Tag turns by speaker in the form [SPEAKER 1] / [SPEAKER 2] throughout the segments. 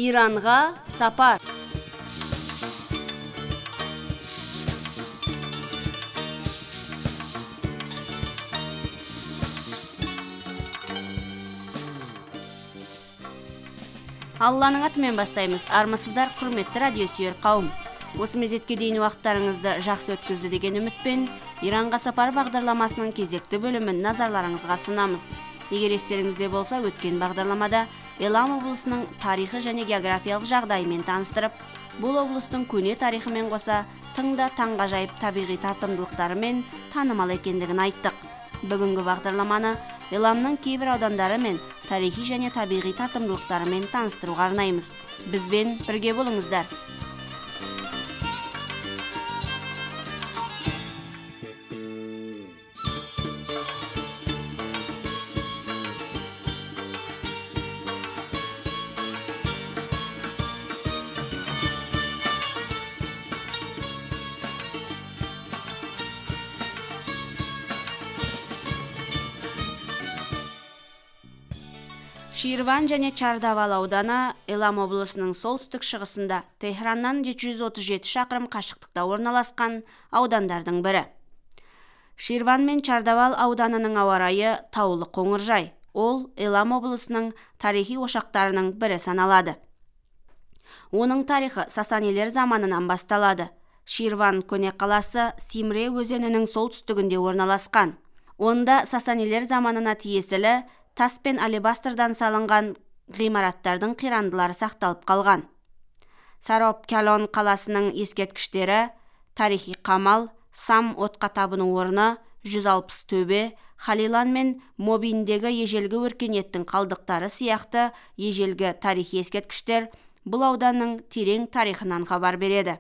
[SPEAKER 1] Иранға сапар. Алланың атымен бастаймыз. Армысыздар, құрметті радиосүйер қауым. Осы мезетке дейін уақыттарыңызды жақсы өткізді деген үмітпен Иранға сапар бағдарламасының кезекті бөлімін назарларыңызға ұсынамыз. Егер естеріңізде болса, өткен бағдарламада Элам облысының тарихы және географиялық жағдайымен таныстырып, бұл облыстың көне тарихымен қоса тыңда таңғажайып табиғи тартымдылықтарымен танымал екендігін айттық. Бүгінгі бағдарламаны Эламның кейбір аудандары мен тарихи және табиғи тартымдылықтарымен таныстыруға арнаймыз. Бізбен бірге болыңыздар. Ширван және Чардавал ауданы Элам облысының солтүстік шығысында Техраннан 737 шақырым қашықтықта орналасқан аудандардың бірі. Ширван мен Чардавал ауданының ауа райы таулы қоңыржай. Ол Элам облысының тарихи ошақтарының бірі саналады. Оның тарихы Сасанилер заманынан басталады. Ширван көне қаласы Симре өзенінің солтүстігінде орналасқан. Онда Сасанилер заманына тиесілі тас пен алебастрдан салынған ғимараттардың қирандылары сақталып қалған. Сароп-Калон қаласының ескерткіштері, тарихи қамал, Сам отқа табыну орны, 160 төбе, Халилан мен Мобиндегі ежелгі өркениеттің қалдықтары сияқты ежелгі тарихи ескерткіштер бұл ауданның терең тарихынан хабар береді.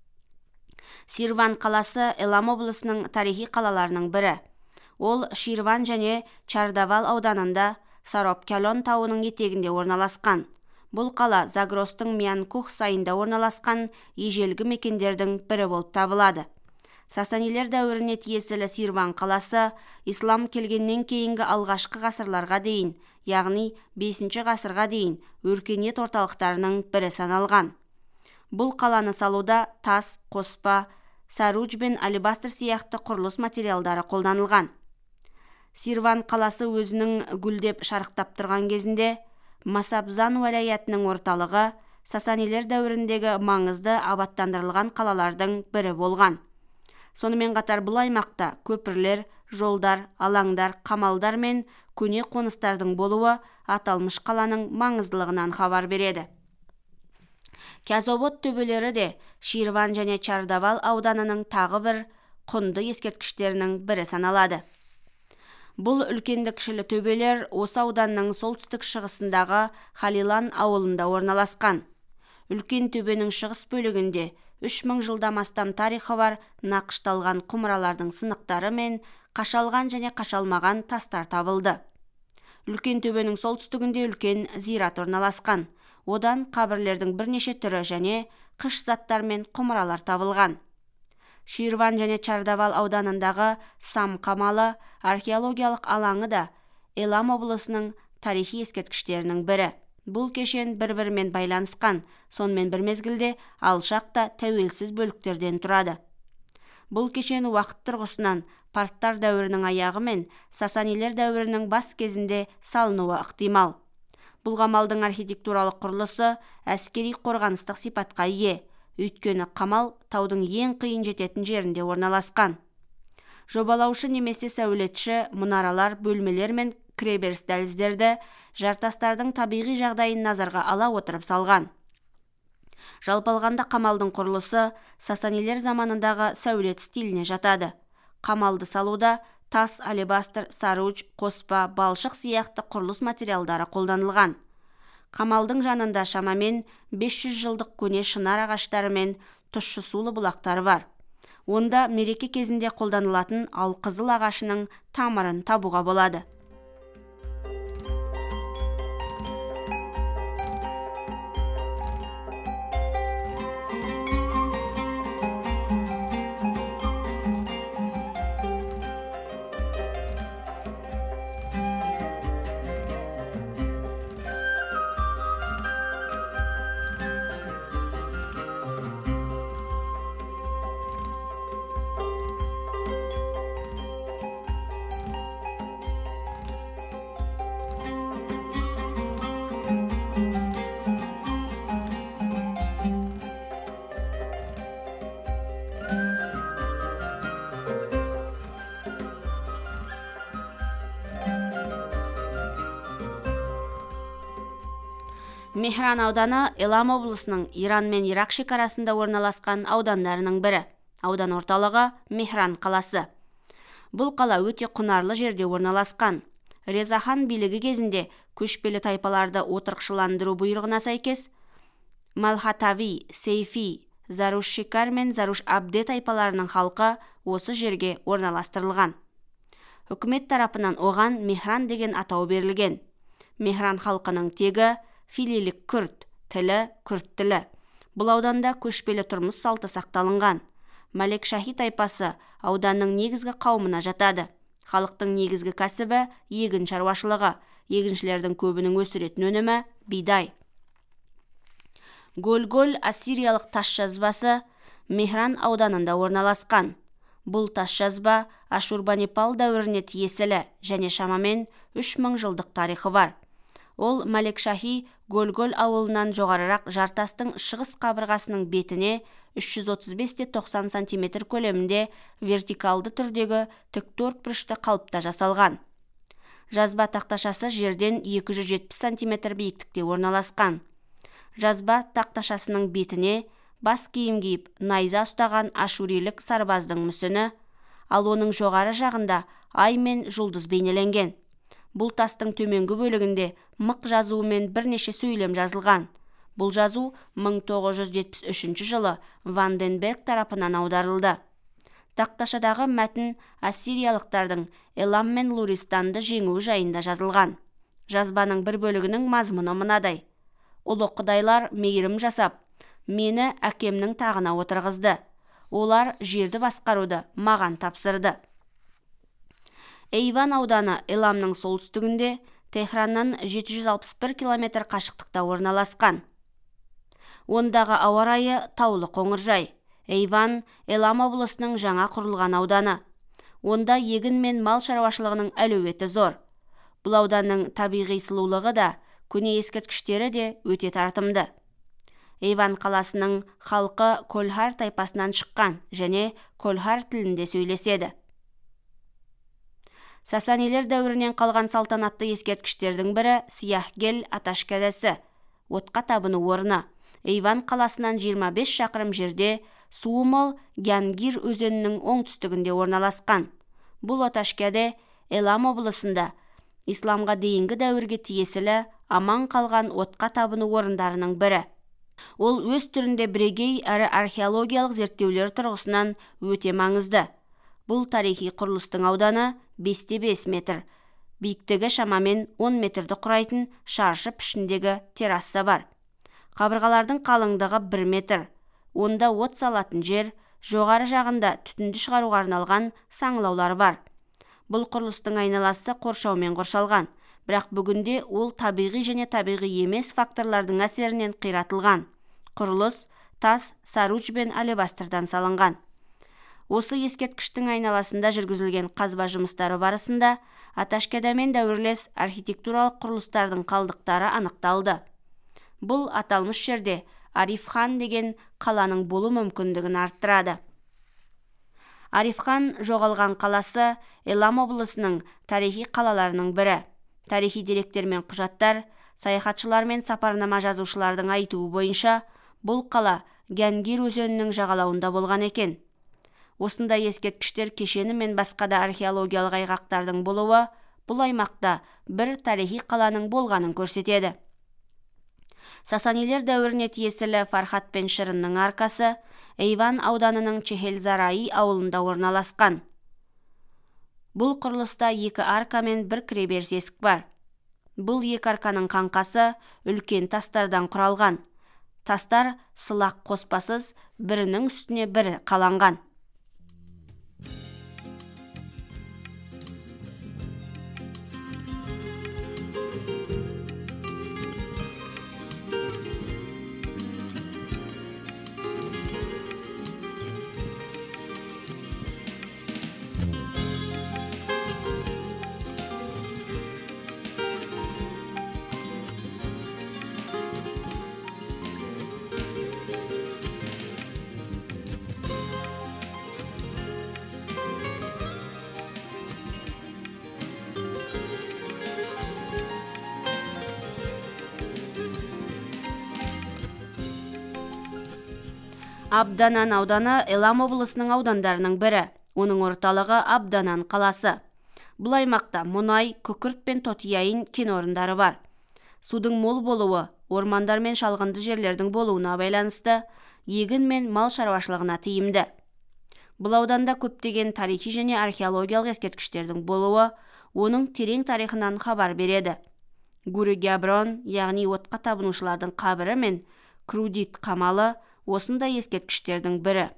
[SPEAKER 1] Ширван қаласы Элам облысының тарихи қалаларының бірі. Ол Ширван және Чардавал ауданында Сароп-Калон тауының етегінде орналасқан. Бұл қала Загростың Миянкух сайында орналасқан ежелгі мекендердің бірі болып табылады. Сасанилер дәуіріне тиесілі Ширван қаласы ислам келгеннен кейінгі алғашқы ғасырларға дейін, яғни 5 ғасырға дейін өркениет орталықтарының бірі саналған. Бұл қаланы салуда тас, қоспа, саруж бен алебастр сияқты құрылыс материалдары қолданылған. Ширван қаласы өзінің гүлдеп шарықтап тұрған кезінде Масабзан уәлаятының орталығы Сасанилер дәуіріндегі маңызды абаттандырылған қалалардың бірі болған. Сонымен қатар бұл аймақта көпірлер, жолдар, алаңдар, қамалдар мен көне қоныстардың болуы аталмыш қаланың маңыздылығынан хабар береді. Казобот төбелері де Ширван және Чардавал ауданының тағы бір құнды ескерткіштерінің бірі саналады. Бұл үлкенді кішілі төбелер осы ауданның солтүстік шығысындағы Халилан ауылында орналасқан. Үлкен төбенің шығыс бөлігінде 3000 жылдан астам тарихы бар нақышталған құмыралардың сынықтары мен қашалған және қашалмаған тастар табылды. Үлкен төбенің солтүстігінде үлкен зират орналасқан. Одан қабірлердің бірнеше түрі және қыш заттар мен құмыралар табылған. Ширван және Чардавал ауданындағы Сам қамалы археологиялық алаңы да Элам облысының тарихи ескерткіштерінің бірі. Бұл кешен бір-бірімен байланысқан, сонымен бір мезгілде алшақ та тәуелсіз бөліктерден тұрады. Бұл кешен уақыт тұрғысынан парттар дәуірінің аяғы мен Сасанилер дәуірінің бас кезінде салынуы ықтимал. Бұл қамалдың архитектуралық құрылысы әскери қорғаныстық сипатқа ие. Өйткені қамал таудың ең қиын жететін жерінде орналасқан. Жобалаушы немесе сәулетші мұнаралар, бөлмелер мен кіреберіс дәліздерді жартастардың табиғи жағдайын назарға ала отырып салған. Жалпы алғанда қамалдың құрылысы Сасанилер заманындағы сәулет стиліне жатады. Қамалды салуда тас, алебастр, саруж, қоспа, балшық сияқты құрылыс материалдары қолданылған. Қамалдың жанында шамамен 500 жылдық көне шынар ағаштары мен тұщы сулы бұлақтары бар. Онда мереке кезінде қолданылатын алқызыл ағашының тамырын табуға болады. Мехран ауданы Элам облысының Иран мен Ирак шекарасында орналасқан аудандарының бірі. Аудан орталығы Мехран қаласы. Бұл қала өте құнарлы жерде орналасқан. Реза хан билігі кезінде көшпелі тайпаларды отырықшыландыру бұйрығына сәйкес Малхатави, Сейфи, Заруш-Шикар мен Заруш-Абде тайпаларының халқы осы жерге орналастырылған. Үкімет тарапынан оған Мехран деген атау берілген. Мехран халқының тегі филилік күрд, тілі күрд тілі. Бұл ауданда көшпелі тұрмыс салты сақталынған. Малек Шахи тайпасы ауданның негізгі қауымына жатады. Халықтың негізгі кәсібі егін шаруашылығы. Егіншілердің көбінің өсіретін өнімі бидай. Гөл-гөл ассириялық тас жазбасы Мехран ауданында орналасқан. Бұл тас жазба Ашурбанипал дәуіріне тиесілі және шамамен 3000 жылдық тарихы бар. Ол Малек Шахи Гөл-гөл ауылынан жоғарырақ жартастың шығыс қабырғасының бетіне 335-90 см көлемінде вертикалды түрдегі тіктөрт бұрышты қалыпта жасалған. Жазба тақташасы жерден 270 см биіктікте орналасқан. Жазба тақташасының бетіне бас киім киіп найза ұстаған ашурилік сарбаздың мүсіні, ал оның жоғары жағында ай мен жұлдыз бейнеленген. Бұл тастың төменгі бөлігінде мық жазуымен бірнеше сөйлем жазылған. Бұл жазу 1973 жылы Ванденберг тарапынан аударылды. Тақташадағы мәтін ассириялықтардың Элам мен Луристанды жеңуі жайында жазылған. Жазбаның бір бөлігінің мазмұны мынадай: ұлы құдайлар мейірім жасап, мені әкемнің тағына отырғызды. Олар жерді басқаруды маған тапсырды. Эйван ауданы Эламның солтүстігінде, Техраннан 761 км қашықтықта орналасқан. Ондағы ауа райы таулы қоңыржай. Эйван Элам облысының жаңа құрылған ауданы. Онда егін мен мал шаруашылығының әлеуеті зор. Бұл ауданның табиғи сұлулығы да, көне ескерткіштері де өте тартымды. Эйван қаласының халқы Кольхар тайпасынан шыққан және Кольхар тілінде сөйлеседі. Сасанилер дәуірінен қалған салтанатты ескерткіштердің бірі Сияхгел Аташкәдесі, отқа табыну орны. Эйван қаласынан 25 шақырым жерде суы мол Гянгир өзенінің оңтүстігінде орналасқан. Бұл Аташкәде Элам облысында исламға дейінгі дәуірге тиесілі аман қалған отқа табыну орындарының бірі. Ол өз түрінде бірегей әрі археологиялық зерттеулер тұрғысынан өте маңызды. Бұл тарихи құрылыстың ауданы 5-5 метр, биіктігі шамамен 10 метрді құрайтын шаршы пішіндегі терраса бар. Қабырғалардың қалыңдығы 1 метр. Онда от салатын жер, жоғары жағында түтінді шығаруға арналған саңылаулар бар. Бұл құрылыстың айналасы қоршаумен қоршалған, бірақ бүгінде ол табиғи және табиғи емес факторлардың әсерінен қиратылған. Құрылыс тас, саруч пен алебастрдан салынған. Осы ескерткіштің айналасында жүргізілген қазба жұмыстары барысында Аташкәдемен дәуірлес архитектуралық құрылыстардың қалдықтары анықталды. Бұл аталмыш жерде Ариф хан деген қаланың болу мүмкіндігін арттырады. Ариф хан жоғалған қаласы Элам облысының тарихи қалаларының бірі. Тарихи деректер мен құжаттар, саяхатшылар мен сапарнама жазушылардың айтуы бойынша, бұл қала Гянгир өзенінің жағалауында болған екен. Осындай ескерткіштер кешені мен басқа да археологиялық айғақтардың болуы бұл аймақта бір тарихи қаланың болғанын көрсетеді. Сасанилер дәуіріне тиесілі Фархат пен Шырынның аркасы Эйван ауданының Чехелзараи ауылында орналасқан. Бұл құрылыста 2 арка мен 1 кіреберіс есік бар. Бұл 2 арканың қаңқасы үлкен тастардан құралған. Тастар сылақ қоспасыз бірінің үстіне бірі қаланған. Абданан ауданы Элам облысының аудандарының бірі. Оның орталығы Абданан қаласы. Бұл аймақта мұнай, күкірт пен тотияйын кен орындары бар. Судың мол болуы, ормандар мен шалғынды жерлердің болуына байланысты, егін мен мал шаруашылығына тиімді. Бұл ауданда көптеген тарихи және археологиялық ескерткіштердің болуы, оның терең тарихынан хабар береді. Гури Габрон, яғни отқа табынушылардың қабірі мен Крудит қамалы осындай ескерткіштердің бірі.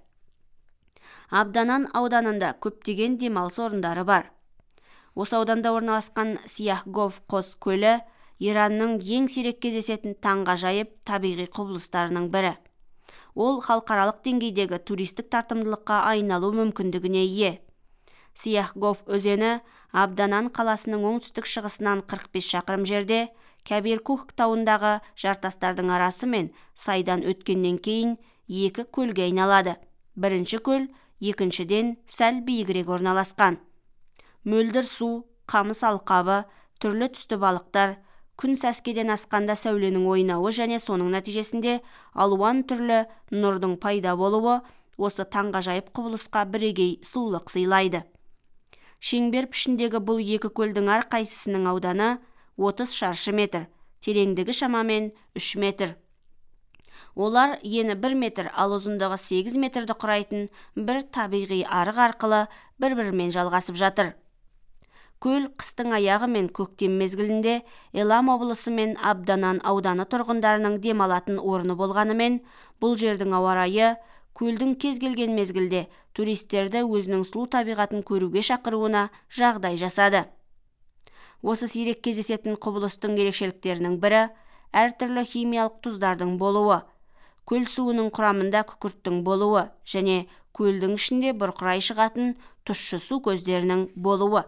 [SPEAKER 1] Абданан ауданында көптеген демалыс орындары бар. Осы ауданда орналасқан Сияхгов қос көлі Иранның ең сирек кездесетін таңғажайып табиғи құбылыстарының бірі. Ол халықаралық деңгейдегі туристік тартымдылыққа айналу мүмкіндігіне ие. Сияхгов өзені Абданан қаласының оңтүстік шығысынан 45 шақырым жерде, Кәбиркух тауындағы жартастардың арасы мен сайдан өткеннен кейін екі көлге айналады. Бірінші көл екіншіден сәл биігірек орналасқан. Мөлдір су, қамыс алқабы, түрлі түсті балықтар, күн сәскеден асқанда сәуленің ойнауы және соның нәтижесінде алуан түрлі нұрдың пайда болуы осы таңғажайып құбылысқа бірегей сұлулық сыйлайды. Шеңбер пішіндегі бұл екі көлдің әрқайсысының ауданы 30 шаршы метр, тереңдігі шамамен 3 метр. Олар ені 1 метр, ал ұзындығы 8 метрді құрайтын бір табиғи арық арқылы бір-бірімен жалғасып жатыр. Көл қыстың аяғы мен көктем мезгілінде Элам облысы мен Абданан ауданы тұрғындарының демалатын орны болғанымен, бұл жердің ауа райы көлдің кез келген мезгілде туристерді өзінің сұлу табиғатын көруге шақыруына жағдай жасады. Осы сирек кездесетін құбылыстың ерекшеліктерінің бірі әртүрлі химиялық тұздардың болуы, көл суының құрамында күкірттің болуы және көлдің ішінде бұрқырай шығатын тұщы су көздерінің болуы.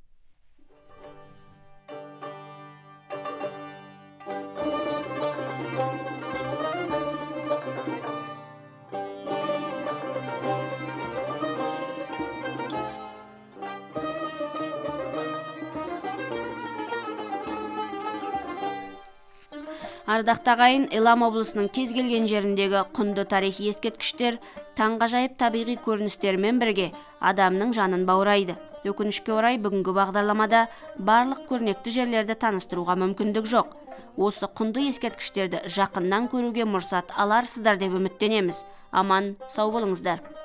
[SPEAKER 1] Ардақты ағайын, Элам облысының кез келген жеріндегі құнды тарихи ескерткіштер таңғажайып табиғи көріністермен бірге адамның жанын баурайды. Өкінішке орай бүгінгі бағдарламада барлық көрнекті жерлерді таныстыруға мүмкіндік жоқ. Осы құнды ескерткіштерді жақыннан көруге мұрсат аларсыздар деп үміттенеміз. Аман, сау болыңыздар.